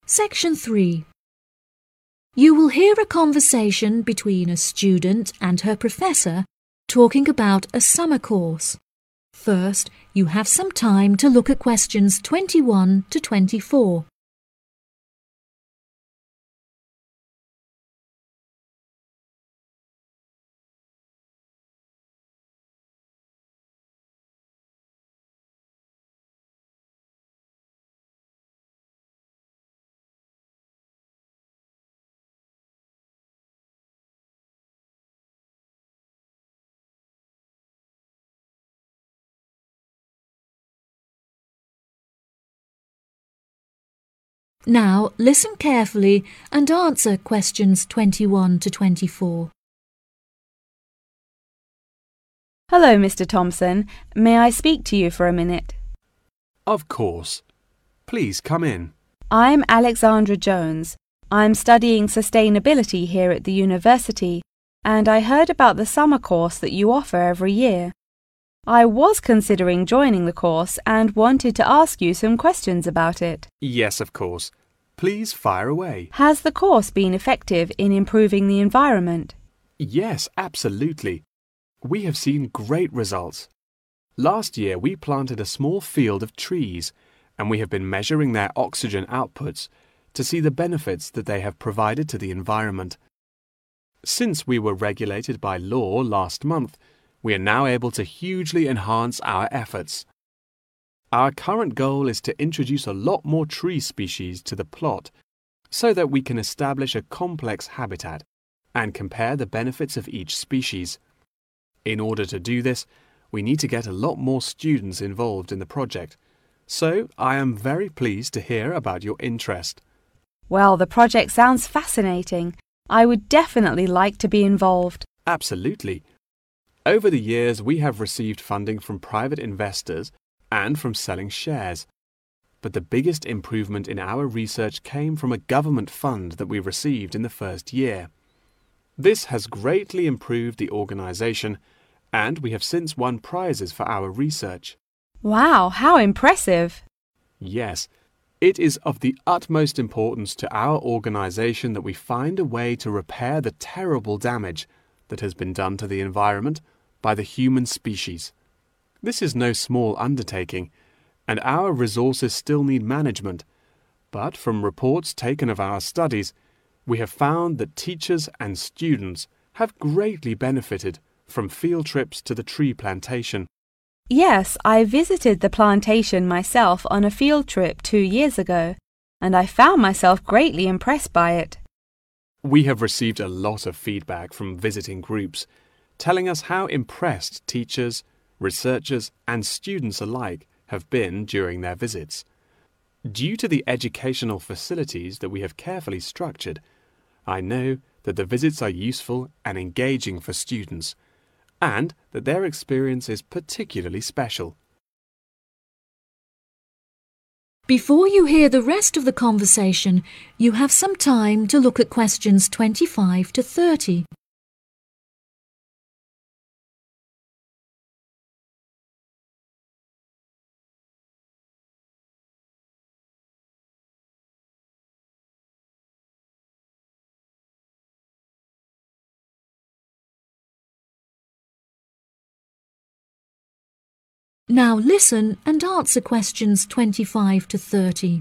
Section 3. You will hear a conversation between a student and her professor talking about a summer course. First, you have some time to look at questions 21 to 24. Now, listen carefully and answer questions 21 to 24. Hello, Mr. Thompson. May I speak to you for a minute? Of course. Please come in. I'm Alexandra Jones. I'm studying sustainability here at the university, and I heard about the summer course that you offer every year. I was considering joining the course and wanted to ask you some questions about it. Yes, of course. Please fire away. Has the course been effective in improving the environment? Yes, absolutely. We have seen great results. Last year we planted a small field of trees, and we have been measuring their oxygen outputs to see the benefits that they have provided to the environment. Since we were regulated by law last month, we are now able to hugely enhance our efforts. Our current goal is to introduce a lot more tree species to the plot so that we can establish a complex habitat and compare the benefits of each species. In order to do this, we need to get a lot more students involved in the project. So I am very pleased to hear about your interest. Well, the project sounds fascinating. I would definitely like to be involved. Absolutely. Over the years, we have received funding from private investors and from selling shares. But the biggest improvement in our research came from a government fund that we received in the first year. This has greatly improved the organization, and we have since won prizes for our research. Wow, how impressive! Yes, it is of the utmost importance to our organization that we find a way to repair the terrible damage that has been done to the environment by the human species. This is no small undertaking, and our resources still need management. But from reports taken of our studies, we have found that teachers and students have greatly benefited from field trips to the tree plantation. Yes, I visited the plantation myself on a field trip 2 years ago, and I found myself greatly impressed by it. We have received a lot of feedback from visiting groups, telling us how impressed teachers, researchers, and students alike have been during their visits. Due to the educational facilities that we have carefully structured, I know that the visits are useful and engaging for students, and that their experience is particularly special. Before you hear the rest of the conversation, you have some time to look at questions 25 to 30. Now listen and answer questions 25 to 30.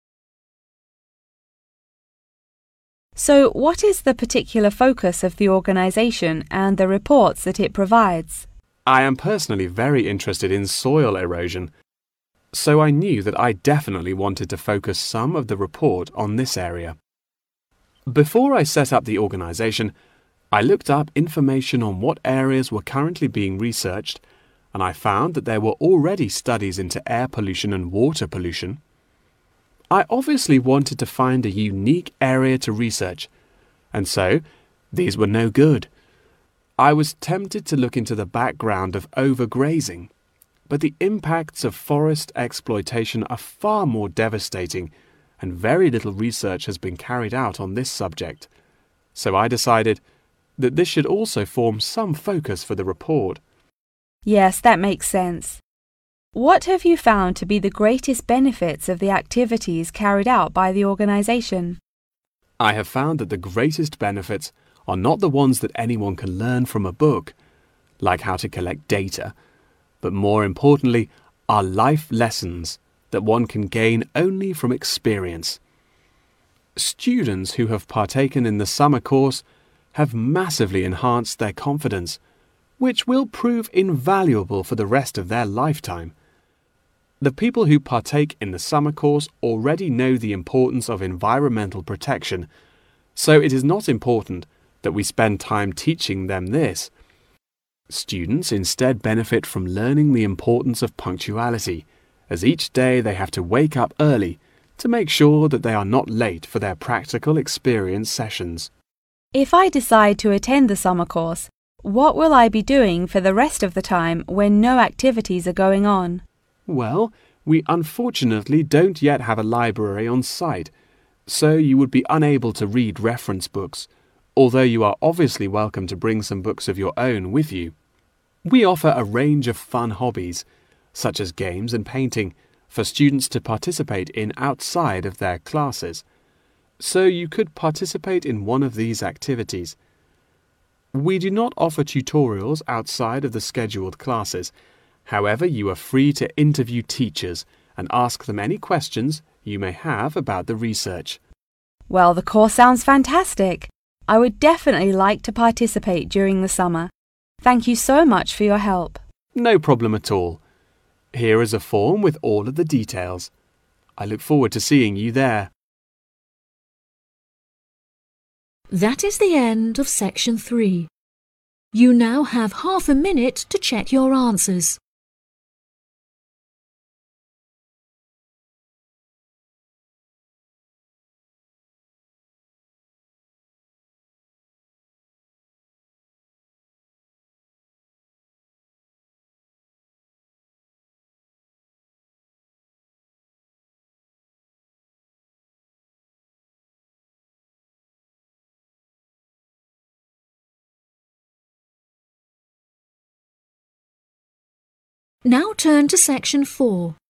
So, what is the particular focus of the organization and the reports that it provides? I am personally very interested in soil erosion, so I knew that I definitely wanted to focus some of the report on this area. Before I set up the organization, I looked up information on what areas were currently being researched, and I found that there were already studies into air pollution and water pollution. I obviously wanted to find a unique area to research, and so these were no good. I was tempted to look into the background of overgrazing, but the impacts of forest exploitation are far more devastating, and very little research has been carried out on this subject. So I decided that this should also form some focus for the report. Yes, that makes sense. What have you found to be the greatest benefits of the activities carried out by the organisation? I have found that the greatest benefits are not the ones that anyone can learn from a book, like how to collect data, but more importantly are life lessons that one can gain only from experience. Students who have partaken in the summer course have massively enhanced their confidence, which will prove invaluable for the rest of their lifetime. The people who partake in the summer course already know the importance of environmental protection, so it is not important that we spend time teaching them this. Students instead benefit from learning the importance of punctuality, as each day they have to wake up early to make sure that they are not late for their practical experience sessions. If I decide to attend the summer course, what will I be doing for the rest of the time when no activities are going on? Well, we unfortunately don't yet have a library on site, so you would be unable to read reference books, although you are obviously welcome to bring some books of your own with you. We offer a range of fun hobbies, such as games and painting, for students to participate in outside of their classes, so you could participate in one of these activities. We do not offer tutorials outside of the scheduled classes. However, you are free to interview teachers and ask them any questions you may have about the research. Well, the course sounds fantastic. I would definitely like to participate during the summer. Thank you so much for your help. No problem at all. Here is a form with all of the details. I look forward to seeing you there. That is the end of section 3. You now have half a minute to check your answers. Now turn to section 4.